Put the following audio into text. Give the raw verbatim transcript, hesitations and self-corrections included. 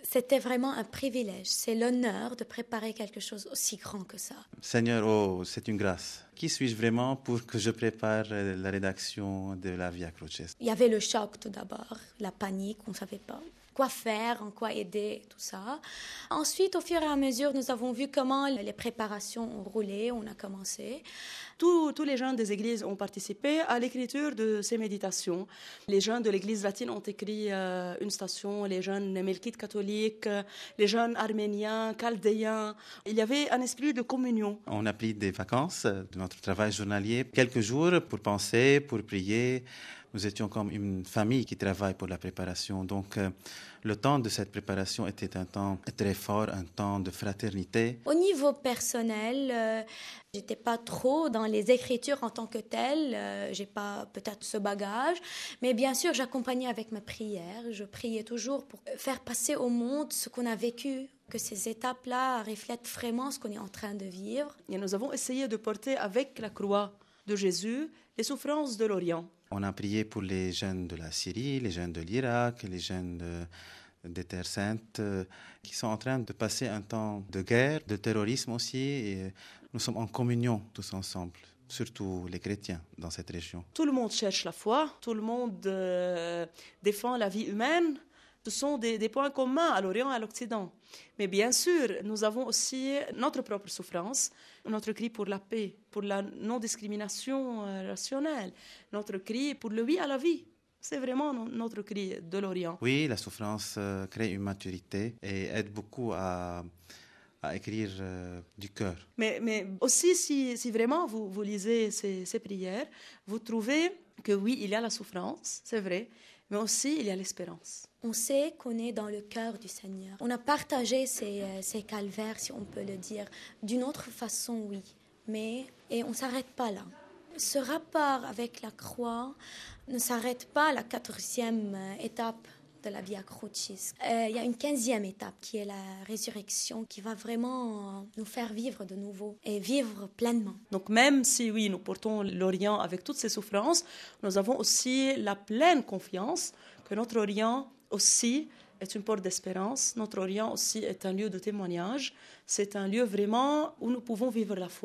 C'était vraiment un privilège. C'est l'honneur de préparer quelque chose aussi grand que ça. Seigneur, oh, c'est une grâce. Qui suis-je vraiment pour que je prépare la rédaction de la Via Crucis? Il y avait le choc tout d'abord, la panique, on ne savait pas quoi faire, en quoi aider, tout ça. Ensuite, au fur et à mesure, nous avons vu comment les préparations ont roulé, on a commencé. Tous, tous les jeunes des églises ont participé à l'écriture de ces méditations. Les jeunes de l'église latine ont écrit euh, une station, les jeunes melkites catholiques, les jeunes arméniens, chaldéens. Il y avait un esprit de communion. On a pris des vacances de notre travail journalier, quelques jours pour penser, pour prier. Nous étions comme une famille qui travaille pour la préparation. Donc, euh, le temps de cette préparation était un temps très fort, un temps de fraternité. Au niveau personnel, euh, j'étais pas trop dans les écritures en tant que telle. Euh, j'ai pas peut-être ce bagage, mais bien sûr, j'accompagnais avec ma prière. Je priais toujours pour faire passer au monde ce qu'on a vécu, que ces étapes-là reflètent vraiment ce qu'on est en train de vivre. Et nous avons essayé de porter avec la croix de Jésus les souffrances de l'Orient. On a prié pour les jeunes de la Syrie, les jeunes de l'Irak, les jeunes de, des Terres Saintes, euh, qui sont en train de passer un temps de guerre, de terrorisme aussi. Et nous sommes en communion tous ensemble, surtout les chrétiens dans cette région. Tout le monde cherche la foi, tout le monde euh, défend la vie humaine. Ce sont des, des points communs à l'Orient et à l'Occident. Mais bien sûr, nous avons aussi notre propre souffrance, notre cri pour la paix, pour la non-discrimination rationnelle, notre cri pour le oui à la vie. C'est vraiment notre cri de l'Orient. Oui, la souffrance euh, crée une maturité et aide beaucoup à, à écrire euh, du cœur. Mais, mais aussi, si, si vraiment vous, vous lisez ces, ces prières, vous trouvez que oui, il y a la souffrance, c'est vrai, mais aussi il y a l'espérance. On sait qu'on est dans le cœur du Seigneur. On a partagé ces, ces calvaires, si on peut le dire, d'une autre façon, oui. Mais, et on ne s'arrête pas là. Ce rapport avec la croix ne s'arrête pas à la quatorzième étape de la Via Crucis. Euh, il y a une quinzième étape qui est la résurrection, qui va vraiment nous faire vivre de nouveau et vivre pleinement. Donc même si, oui, nous portons l'Orient avec toutes ses souffrances, nous avons aussi la pleine confiance que notre Orient aussi est une porte d'espérance. Notre Orient aussi est un lieu de témoignage. C'est un lieu vraiment où nous pouvons vivre la foi.